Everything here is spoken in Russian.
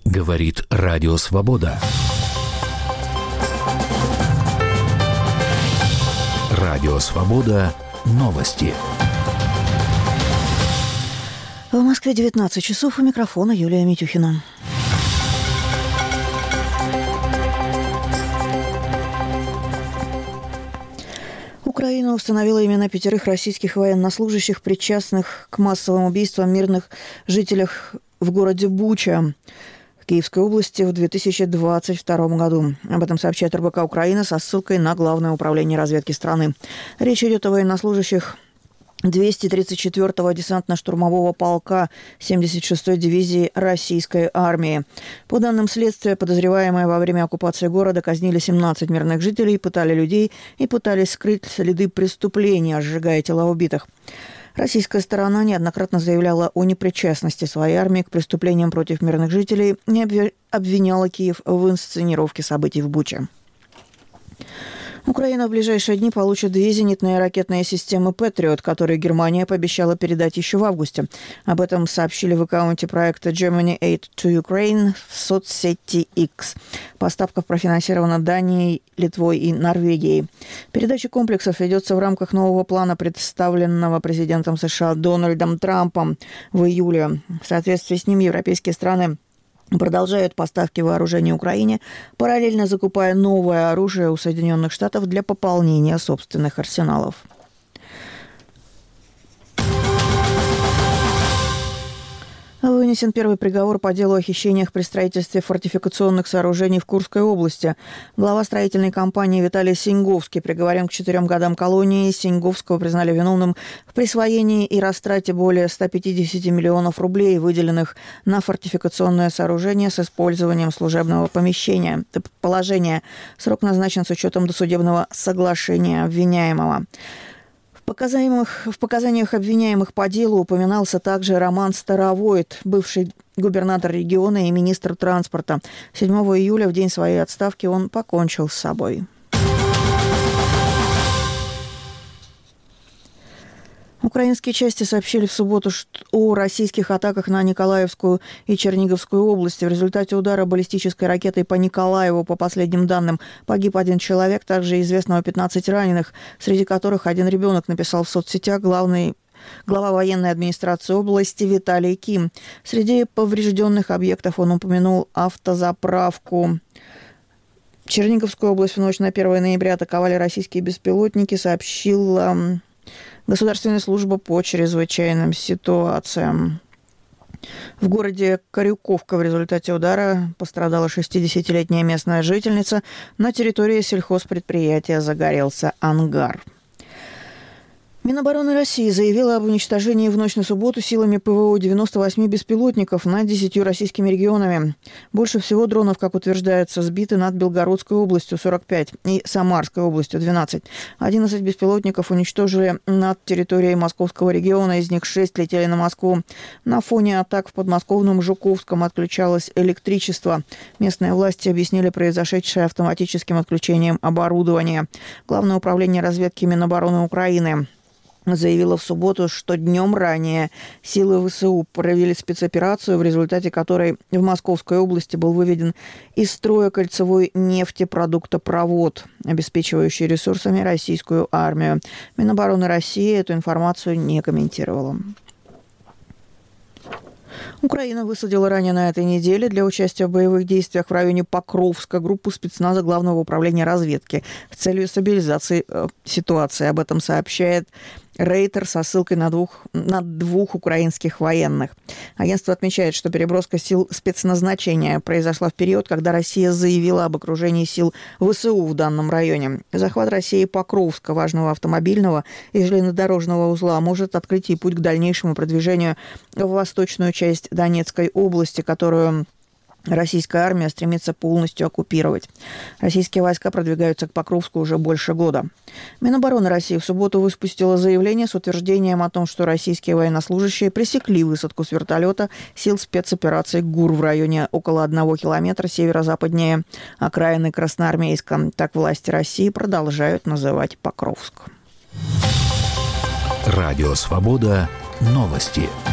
Говорит Радио Свобода. Радио Свобода. Новости. В Москве 19 часов, у микрофона Юлия Митюхина. Украина установила имена 5 российских военнослужащих, причастных к массовым убийствам мирных жителей в городе Буча в Киевской области в 2022 году. Об этом сообщает РБК Украина со ссылкой на Главное управление разведки страны. Речь идет о военнослужащих 234-го десантно-штурмового полка 76-й дивизии российской армии. По данным следствия, подозреваемые во время оккупации города казнили 17 мирных жителей, пытали людей и пытались скрыть следы преступления, сжигая тела убитых. Российская сторона неоднократно заявляла о непричастности своей армии к преступлениям против мирных жителей и обвиняла Киев в инсценировке событий в Буче. Украина в ближайшие дни получит 2 зенитные ракетные системы «Патриот», которые Германия пообещала передать еще в августе. Об этом сообщили в аккаунте проекта Germany Aid to Ukraine в соцсети X. Поставка профинансирована Данией, Литвой и Норвегией. Передача комплексов ведется в рамках нового плана, представленного президентом США Дональдом Трампом в июле. В соответствии с ним европейские страны продолжают поставки вооружений Украине, параллельно закупая новое оружие у Соединенных Штатов для пополнения собственных арсеналов. Вынесен первый приговор по делу о хищениях при строительстве фортификационных сооружений в Курской области. Глава строительной компании Виталий Синьговский приговорен к 4 годам колонии. Синьговского признали виновным в присвоении и растрате более 150 миллионов рублей, выделенных на фортификационное сооружение с использованием служебного положения. Срок назначен с учетом досудебного соглашения обвиняемого. В показаниях обвиняемых по делу упоминался также Роман Старовойт, бывший губернатор региона и министр транспорта. 7 июля, в день своей отставки, он покончил с собой. Украинские части сообщили в субботу о российских атаках на Николаевскую и Черниговскую области. В результате удара баллистической ракетой по Николаеву, по последним данным, погиб 1 человек, также известно о 15 раненых, среди которых 1 ребенок, написал в соцсетях глава военной администрации области Виталий Ким. Среди поврежденных объектов он упомянул автозаправку. Черниговскую область в ночь на 1 ноября атаковали российские беспилотники, сообщила Государственная служба по чрезвычайным ситуациям. В городе Корюковка в результате удара пострадала 60-летняя местная жительница. На территории сельхозпредприятия загорелся ангар. Минобороны России заявила об уничтожении в ночь на субботу силами ПВО 98 беспилотников над 10 российскими регионами. Больше всего дронов, как утверждается, сбиты над Белгородской областью 45 и Самарской областью 12. 11 беспилотников уничтожили над территорией Московского региона, из них 6 летели на Москву. На фоне атак в подмосковном Жуковском отключалось электричество. Местные власти объяснили произошедшее автоматическим отключением оборудования. Главное управление разведки Минобороны Украины заявила в субботу, что днем ранее силы ВСУ провели спецоперацию, в результате которой в Московской области был выведен из строя кольцевой нефтепродуктопровод, обеспечивающий ресурсами российскую армию. Минобороны России эту информацию не комментировала. Украина высадила ранее на этой неделе для участия в боевых действиях в районе Покровска группу спецназа Главного управления разведки с целью стабилизации ситуации. Об этом сообщает Рейтер со ссылкой на двух украинских военных. Агентство отмечает, что переброска сил спецназначения произошла в период, когда Россия заявила об окружении сил ВСУ в данном районе. Захват России Покровска, важного автомобильного и железнодорожного узла, может открыть ей путь к дальнейшему продвижению в восточную часть Донецкой области, которую российская армия стремится полностью оккупировать. Российские войска продвигаются к Покровску уже больше года. Минобороны России в субботу выпустила заявление с утверждением о том, что российские военнослужащие пресекли высадку с вертолета сил спецоперации ГУР в районе около 1 километра северо-западнее окраины Красноармейска. Так власти России продолжают называть Покровск. Радио Свобода. Новости.